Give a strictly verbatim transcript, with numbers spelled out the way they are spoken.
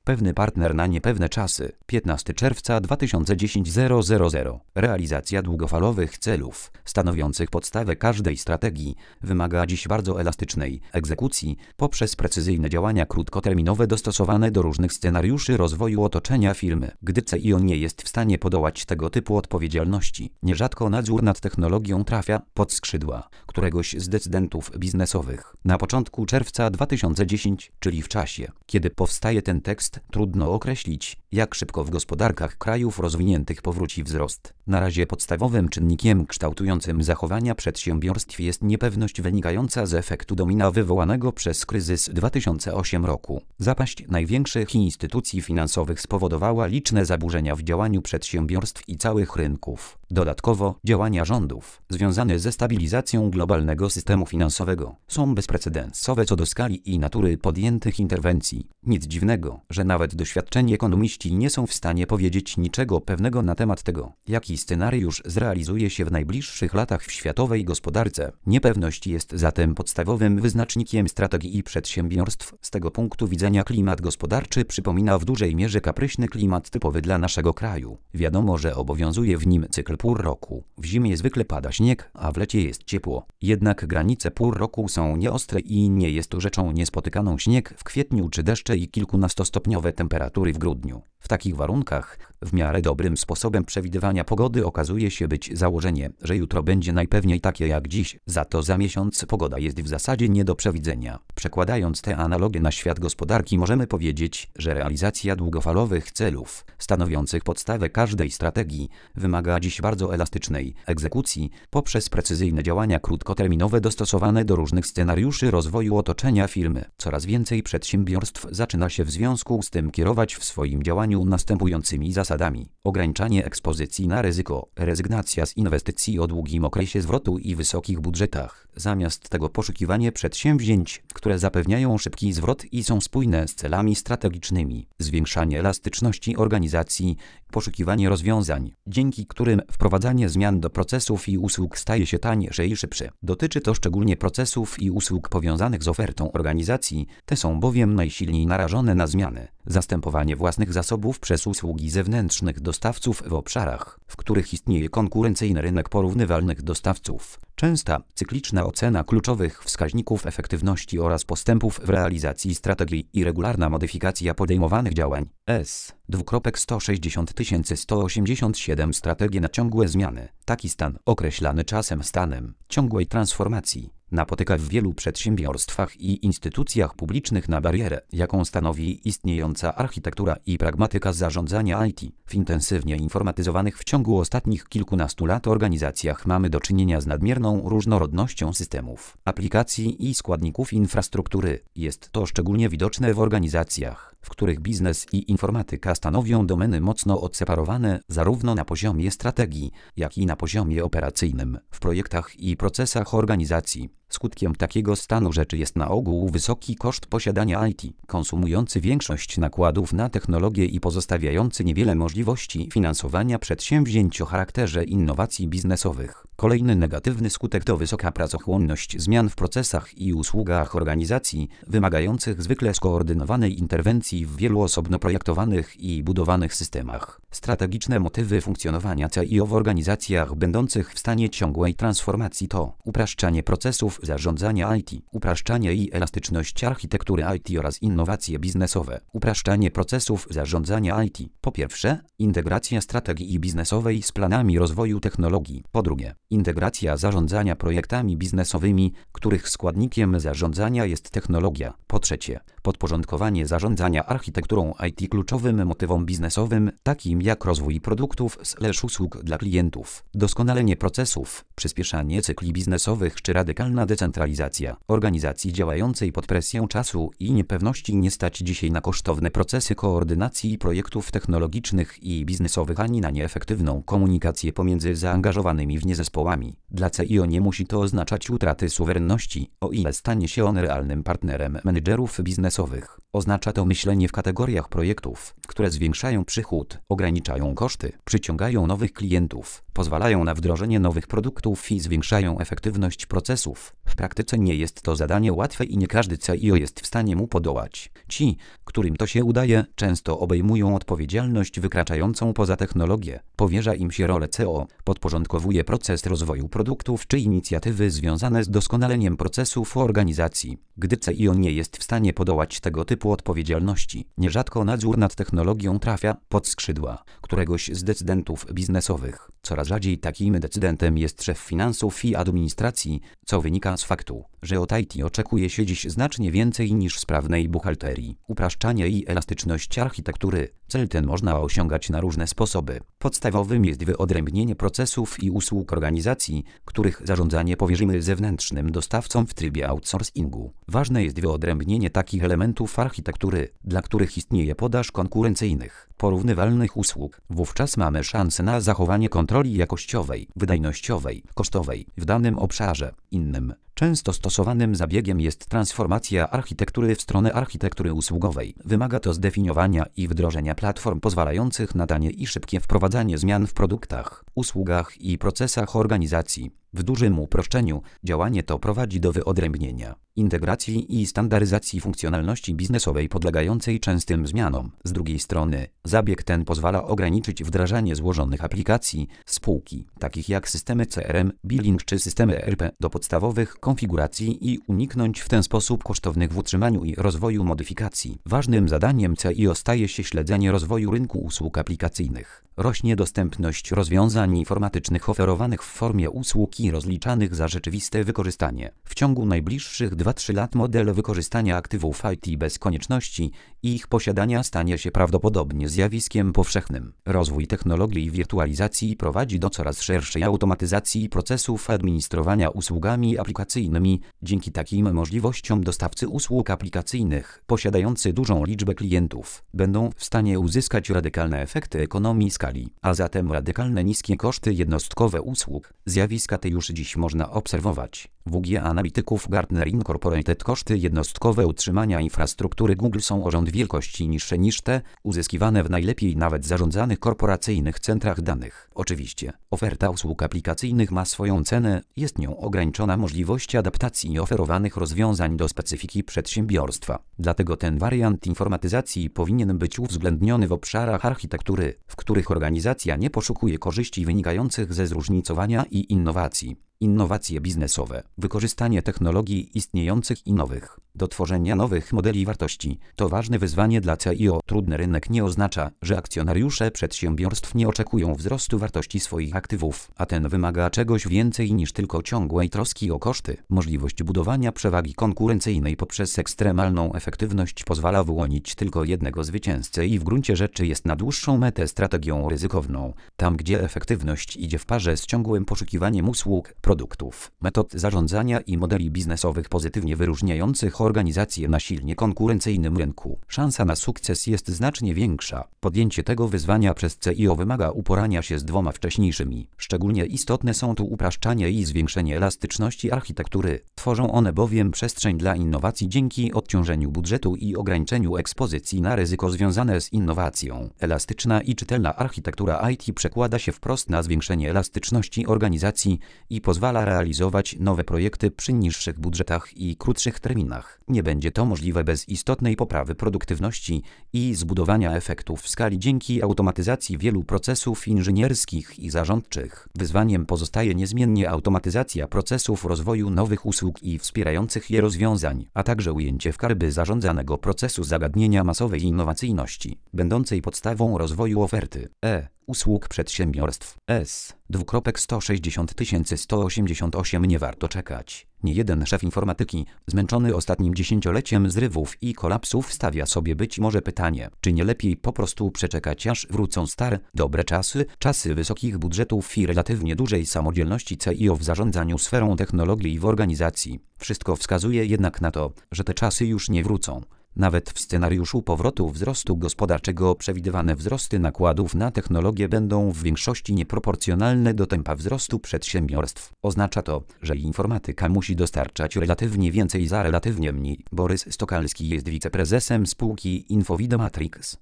Pewny partner na niepewne czasy. piętnastego czerwca dwa tysiące dziesiątego. Realizacja długofalowych celów, stanowiących podstawę każdej strategii, wymaga dziś bardzo elastycznej egzekucji poprzez precyzyjne działania krótkoterminowe dostosowane do różnych scenariuszy rozwoju otoczenia firmy. Gdy C I O nie jest w stanie podołać tego typu odpowiedzialności, nierzadko nadzór nad technologią trafia pod skrzydła któregoś z decydentów biznesowych. Na początku czerwca dwa tysiące dziesiątego, czyli w czasie, kiedy powstaje ten tekst, trudno określić, jak szybko w gospodarkach krajów rozwiniętych powróci wzrost. Na razie podstawowym czynnikiem kształtującym zachowania przedsiębiorstw jest niepewność wynikająca z efektu domina wywołanego przez kryzys dwa tysiące ósmego roku. Zapaść największych instytucji finansowych spowodowała liczne zaburzenia w działaniu przedsiębiorstw i całych rynków. Dodatkowo działania rządów, związane ze stabilizacją globalnego systemu finansowego, są bezprecedensowe co do skali i natury podjętych interwencji. Nic dziwnego, że nawet doświadczeni ekonomiści nie są w stanie powiedzieć niczego pewnego na temat tego, jaki scenariusz zrealizuje się w najbliższych latach w światowej gospodarce. Niepewność jest zatem podstawowym wyznacznikiem strategii przedsiębiorstw. Z tego punktu widzenia klimat gospodarczy przypomina w dużej mierze kapryśny klimat typowy dla naszego kraju. Wiadomo, że obowiązuje w nim cykl pór roku. W zimie zwykle pada śnieg, a w lecie jest ciepło. Jednak granice pór roku są nieostre i nie jest to rzeczą niespotykaną śnieg w kwietniu czy deszcze i kilkunastostopniowe temperatury w grudniu. W takich warunkach w miarę dobrym sposobem przewidywania pogody okazuje się być założenie, że jutro będzie najpewniej takie jak dziś, za to za miesiąc pogoda jest w zasadzie nie do przewidzenia. Przekładając te analogie na świat gospodarki, możemy powiedzieć, że realizacja długofalowych celów, stanowiących podstawę każdej strategii, wymaga dziś bardzo elastycznej egzekucji poprzez precyzyjne działania krótkoterminowe dostosowane do różnych scenariuszy rozwoju otoczenia firmy. Coraz więcej przedsiębiorstw zaczyna się w związku z tym kierować w swoim działaniu następującymi zasadami: ograniczanie ekspozycji na ryzyko, rezygnacja z inwestycji o długim okresie zwrotu i wysokich budżetach. Zamiast tego poszukiwanie przedsięwzięć, które zapewniają szybki zwrot i są spójne z celami strategicznymi. Zwiększanie elastyczności organizacji, poszukiwanie rozwiązań, dzięki którym wprowadzanie zmian do procesów i usług staje się tańsze i szybsze. Dotyczy to szczególnie procesów i usług powiązanych z ofertą organizacji, te są bowiem najsilniej narażone na zmiany. Zastępowanie własnych zasobów przez usługi zewnętrznych dostawców w obszarach, w których istnieje konkurencyjny rynek porównywalnych dostawców. Częsta, cykliczna ocena kluczowych wskaźników efektywności oraz postępów w realizacji strategii i regularna modyfikacja podejmowanych działań. S. sto sześćdziesiąt tysięcy sto osiemdziesiąt siedem Strategie na ciągłe zmiany. Taki stan, określany czasem stanem ciągłej transformacji, napotyka w wielu przedsiębiorstwach i instytucjach publicznych na barierę, jaką stanowi istniejąca architektura i pragmatyka zarządzania I T. W intensywnie informatyzowanych w ciągu ostatnich kilkunastu lat organizacjach mamy do czynienia z nadmierną różnorodnością systemów, aplikacji i składników infrastruktury. Jest to szczególnie widoczne w organizacjach, w których biznes i informatyka stanowią domeny mocno odseparowane zarówno na poziomie strategii, jak i na poziomie operacyjnym, w projektach i procesach organizacji. Skutkiem takiego stanu rzeczy jest na ogół wysoki koszt posiadania I T, konsumujący większość nakładów na technologię i pozostawiający niewiele możliwości finansowania przedsięwzięć o charakterze innowacji biznesowych. Kolejny negatywny skutek to wysoka pracochłonność zmian w procesach i usługach organizacji, wymagających zwykle skoordynowanej interwencji w wielu osobno projektowanych i budowanych systemach. Strategiczne motywy funkcjonowania C I O w organizacjach będących w stanie ciągłej transformacji to upraszczanie procesów zarządzania I T, upraszczanie i elastyczność architektury I T oraz innowacje biznesowe. Upraszczanie procesów zarządzania I T. Po pierwsze, integracja strategii biznesowej z planami rozwoju technologii. Po drugie, integracja zarządzania projektami biznesowymi, których składnikiem zarządzania jest technologia. Po trzecie, podporządkowanie zarządzania architekturą I T kluczowym motywom biznesowym, takim jak rozwój produktów slash usług dla klientów, doskonalenie procesów, przyspieszanie cykli biznesowych czy radykalna decentralizacja. Organizacji działającej pod presją czasu i niepewności nie stać dzisiaj na kosztowne procesy koordynacji projektów technologicznych i biznesowych ani na nieefektywną komunikację pomiędzy zaangażowanymi w nie zespołami. Dla C I O nie musi to oznaczać utraty suwerenności, o ile stanie się on realnym partnerem menedżerów biznesowych. Oznacza to myślenie w kategoriach projektów, które zwiększają przychód, ograniczają koszty, przyciągają nowych klientów, pozwalają na wdrożenie nowych produktów i zwiększają efektywność procesów. W praktyce nie jest to zadanie łatwe i nie każdy C E O jest w stanie mu podołać. Ci, którym to się udaje, często obejmują odpowiedzialność wykraczającą poza technologię. Powierza im się rolę C E O, podporządkowuje proces rozwoju produktów czy inicjatywy związane z doskonaleniem procesów organizacji. Gdy C E O nie jest w stanie podołać tego typu odpowiedzialności, nierzadko nadzór nad technologią trafia pod skrzydła któregoś z decydentów biznesowych. Coraz rzadziej takim decydentem jest szef finansów i administracji, co wynika z faktu, że od I T oczekuje się dziś znacznie więcej niż sprawnej buchalterii. Upraszczanie i elastyczność architektury. Cel ten można osiągać na różne sposoby. Podstawowym jest wyodrębnienie procesów i usług organizacji, których zarządzanie powierzymy zewnętrznym dostawcom w trybie outsourcingu. Ważne jest wyodrębnienie takich elementów architektury, dla których istnieje podaż konkurencyjnych, porównywalnych usług. Wówczas mamy szansę na zachowanie kontroli jakościowej, wydajnościowej, kosztowej w danym obszarze. Innym, często stosowanym zabiegiem jest transformacja architektury w stronę architektury usługowej. Wymaga to zdefiniowania i wdrożenia platform pozwalających na tanie i szybkie wprowadzanie zmian w produktach, usługach i procesach organizacji. W dużym uproszczeniu, działanie to prowadzi do wyodrębnienia, integracji i standaryzacji funkcjonalności biznesowej podlegającej częstym zmianom. Z drugiej strony, zabieg ten pozwala ograniczyć wdrażanie złożonych aplikacji, spółki, takich jak systemy C R M, billing czy systemy E R P, do podstawowych konfiguracji i uniknąć w ten sposób kosztownych w utrzymaniu i rozwoju modyfikacji. Ważnym zadaniem C E O staje się śledzenie rozwoju rynku usług aplikacyjnych. Rośnie dostępność rozwiązań informatycznych oferowanych w formie usług i rozliczanych za rzeczywiste wykorzystanie. W ciągu najbliższych dwóch do trzech lat model wykorzystania aktywów I T bez konieczności ich posiadania stanie się prawdopodobnie zjawiskiem powszechnym. Rozwój technologii i wirtualizacji prowadzi do coraz szerszej automatyzacji procesów administrowania usługami aplikacyjnymi. Dzięki takim możliwościom dostawcy usług aplikacyjnych, posiadający dużą liczbę klientów, będą w stanie uzyskać radykalne efekty ekonomii skali, a zatem radykalne niskie koszty jednostkowe usług. Zjawiska te już dziś można obserwować. W G analityków Gartner Incorporated koszty jednostkowe utrzymania infrastruktury Google są o rząd wielkości niższe niż te uzyskiwane w najlepiej nawet zarządzanych korporacyjnych centrach danych. Oczywiście, oferta usług aplikacyjnych ma swoją cenę, jest nią ograniczona możliwość adaptacji oferowanych rozwiązań do specyfiki przedsiębiorstwa. Dlatego ten wariant informatyzacji powinien być uwzględniony w obszarach architektury, w których organizacja nie poszukuje korzyści wynikających ze zróżnicowania i innowacji. Innowacje biznesowe, wykorzystanie technologii istniejących i nowych, do tworzenia nowych modeli wartości, to ważne wyzwanie dla C E O. Trudny rynek nie oznacza, że akcjonariusze przedsiębiorstw nie oczekują wzrostu wartości swoich aktywów, a ten wymaga czegoś więcej niż tylko ciągłej troski o koszty. Możliwość budowania przewagi konkurencyjnej poprzez ekstremalną efektywność pozwala wyłonić tylko jednego zwycięzcę i w gruncie rzeczy jest na dłuższą metę strategią ryzykowną. Tam, gdzie efektywność idzie w parze z ciągłym poszukiwaniem usług, produktów, metod zarządzania i modeli biznesowych pozytywnie wyróżniających organizacje na silnie konkurencyjnym rynku, szansa na sukces jest znacznie większa. Podjęcie tego wyzwania przez C E O wymaga uporania się z dwoma wcześniejszymi. Szczególnie istotne są tu upraszczanie i zwiększenie elastyczności architektury. Tworzą one bowiem przestrzeń dla innowacji dzięki odciążeniu budżetu i ograniczeniu ekspozycji na ryzyko związane z innowacją. Elastyczna i czytelna architektura I T przekłada się wprost na zwiększenie elastyczności organizacji i pozwala realizować nowe projekty przy niższych budżetach i krótszych terminach. Nie będzie to możliwe bez istotnej poprawy produktywności i zbudowania efektów w skali dzięki automatyzacji wielu procesów inżynierskich i zarządczych. Wyzwaniem pozostaje niezmiennie automatyzacja procesów rozwoju nowych usług i wspierających je rozwiązań, a także ujęcie w karby zarządzanego procesu zagadnienia masowej innowacyjności, będącej podstawą rozwoju oferty E. usług przedsiębiorstw. S. Dwukropek sto sześćdziesiąt tysięcy sto osiemdziesiąt osiem. Nie warto czekać. Niejeden szef informatyki, zmęczony ostatnim dziesięcioleciem zrywów i kolapsów, stawia sobie być może pytanie, czy nie lepiej po prostu przeczekać, aż wrócą stare, dobre czasy, czasy wysokich budżetów i relatywnie dużej samodzielności C E O w zarządzaniu sferą technologii w organizacji. Wszystko wskazuje jednak na to, że te czasy już nie wrócą. Nawet w scenariuszu powrotu wzrostu gospodarczego przewidywane wzrosty nakładów na technologię będą w większości nieproporcjonalne do tempa wzrostu przedsiębiorstw. Oznacza to, że informatyka musi dostarczać relatywnie więcej za relatywnie mniej. Borys Stokalski jest wiceprezesem spółki Infovido Matrix.